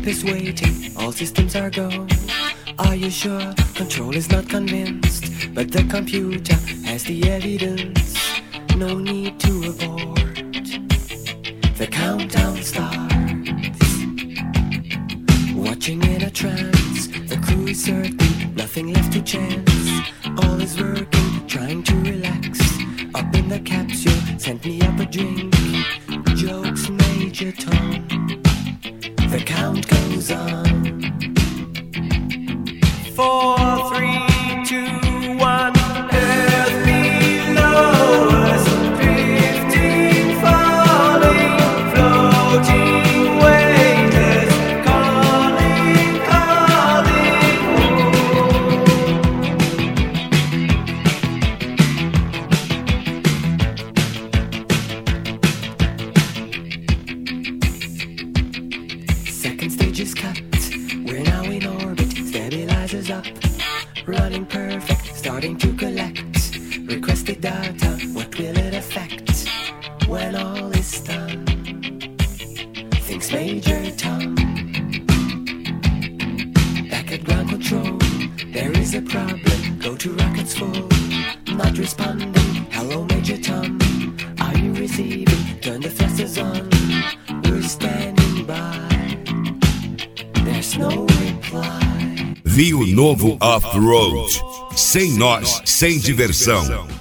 is waiting, all systems are go. Are you sure? Control is not convinced, but the computer has the evidence. No need to abort. The countdown starts. Watching in a trance, the crew is certain, nothing left to chance. All is working, trying to relax. Up in the capsule, sent me up a drink. Jokes, Major Tom. The count goes on. 4, 3, 2, 1. Earth below us, drifting, falling, floating, weightless, calling, calling home. Second stage is cut. We're now in orbit. Stabilizers up. Running perfect. Starting to collect. Requested data. What will it affect when all is done? Thinks Major Tom. Back at ground control. There is a problem. Go to rockets full. Not responding. Hello, Major Tom. Are you receiving? Turn the thrusters on. We're standing by. There's no reply. Rio Novo Off-Road. Sem nós, sem diversão.